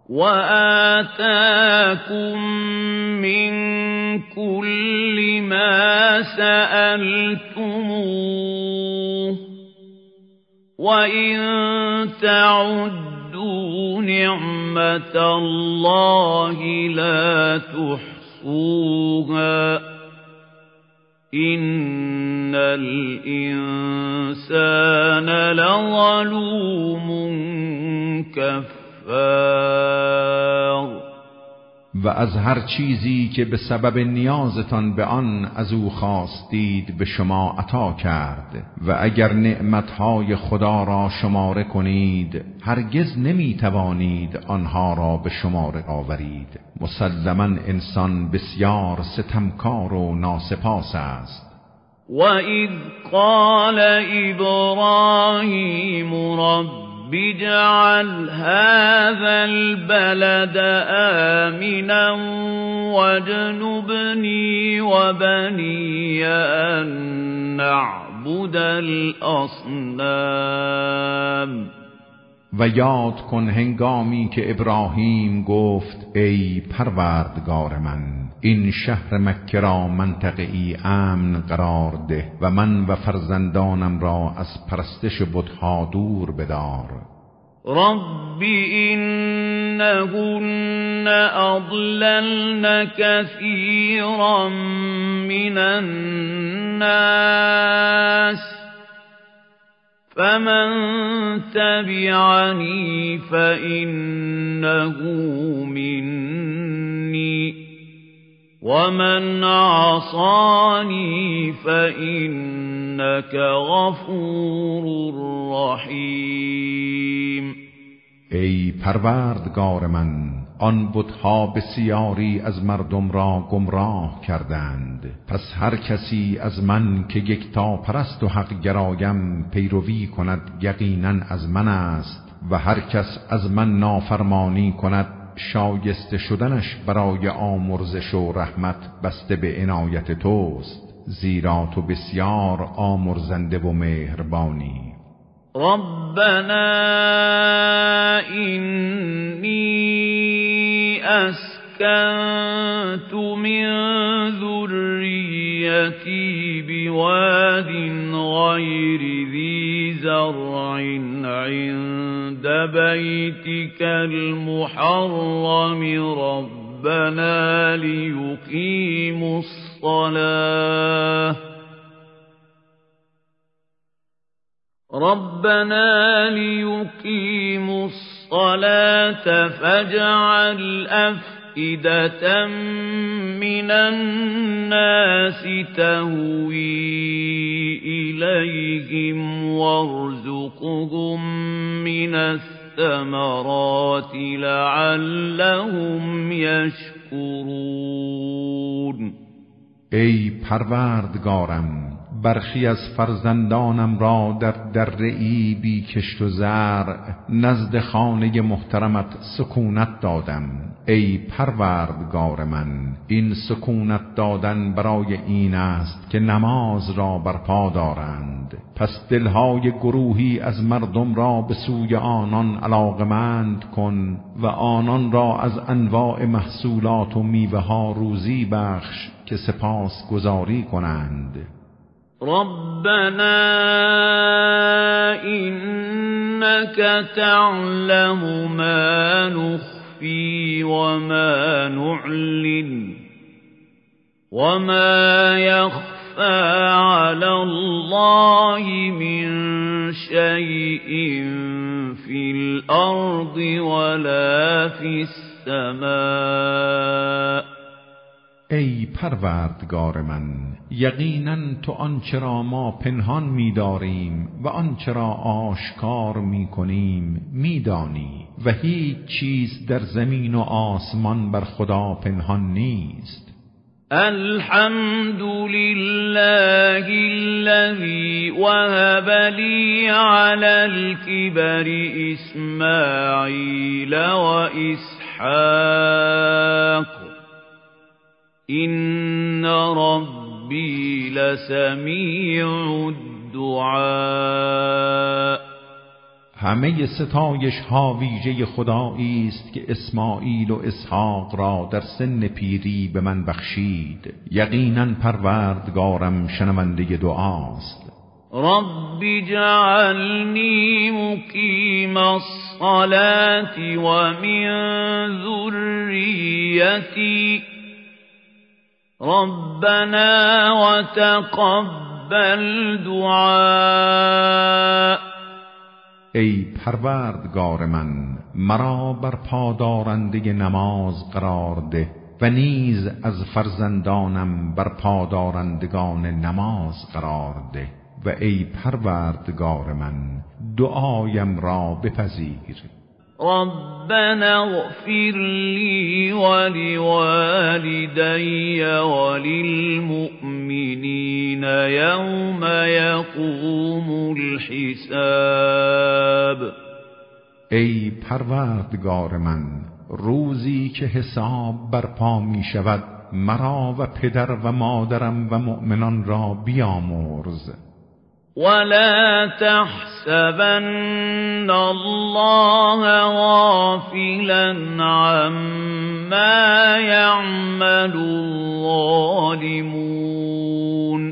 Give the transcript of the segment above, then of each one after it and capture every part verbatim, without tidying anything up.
وآتاكم من كل ما سألتموه وإن تعدوا نعمة الله لا تحصوها إن الإنسان لظلوم کفار. و از هر چیزی که به سبب نیازتان به آن از او خواستید به شما عطا کرد و اگر نعمتهای خدا را شماره کنید هرگز نمی توانید آنها را به شماره آورید. مسلماً انسان بسیار ستمکار و ناسپاس است. وَإِذْ قَالَ إِبْرَاهِيمُ رَبِّ بِجْعَلْ هَذَا الْبَلَدَ آمِنًا وَاجْنُبْنِي وَبَنِيَّ أَن نَّعْبُدَ الْأَصْنَامَ. و یاد کن هنگامی که ابراهیم گفت ای پروردگار من این شهر مکه را منطقه‌ای امن قرار ده و من و فرزندانم را از پرستش بت‌ها دور بدار. رب إنهن أضللن كثيرا من الناس فمن تبعني فإنه مني ومن عصاني فإنك غفور رحیم. ای پروردگار من آن بت‌ها بسیاری از مردم را گمراه کردند، پس هر کسی از من که یکتا پرست و حق گرایم پیروی کند یقینا از من است و هر کس از من نافرمانی کند شایسته شدنش برای آمرزش و رحمت بسته به عنایت توست، زیرا تو بسیار آمرزنده و مهربانی. ربنا إني أسكنت من ذريتي بواد غير ذي زرع عند بيتك المحرم ربنا ليقيموا الصلاة ربنا ليقيموا الصلاة فاجعل أفئدة من الناس تهوي إليهم وارزقهم من الثمرات لعلهم يشكرون. ای پروردگارم برخی از فرزندانم را در دره‌ای بی کشت و زرع نزد خانه محترمت سکونت دادم. ای پروردگار من این سکونت دادن برای این است که نماز را برپا دارند، پس دلهای گروهی از مردم را به سوی آنان علاقمند کن و آنان را از انواع محصولات و میوه ها روزی بخش که سپاس گزاری کنند. ربنا إنك تعلم ما نخفي وما نعلن وما يخفى على الله من شيء في الأرض ولا في السماء. ای پروردگار من یقینا تو آنچه را ما پنهان می‌داریم و آنچه را آشکار می‌کنیم می‌دانی و هیچ چیز در زمین و آسمان بر خدا پنهان نیست. الحمد لله الذي وهب لي على الكبر إسماعيل وإسحاق إن ربي لسميع الدعاء. همه ستایش ها ویژه خدایی است که اسماعیل و اسحاق را در سن پیری به من بخشید. یقینا پروردگارم شنونده دعاست. رب اجعلنی مقیم الصلاة و من ذریتی ربنا و تقبل دعاء. ای پروردگار من، مرا بر پادارنده نماز قرار ده و نیز از فرزندانم بر پادارندگان نماز قرار ده و ای پروردگار من دعایم را بپذیر. ربنا اغفر لي ولوالدي وللمؤمنين يوم يقوم الحساب. ای پروردگار من، روزی که حساب برپا می شود مرا و پدر و مادرم و مؤمنان را بیامرز. ولا تحسبن الله غافلا عما يعمل الظالمون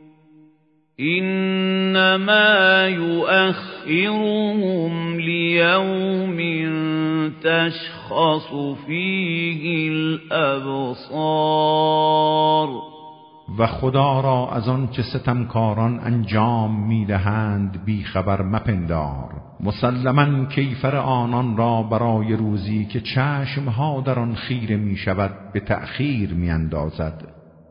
إنما يؤخرهم ليوم تشخص فيه الأبصار. و خدا را از آن چه ستمکاران انجام میدهند بی خبر مپندار. مسلماً کیفر آنان را برای روزی که چشمها در آن خیره می شود به تأخیر می اندازد.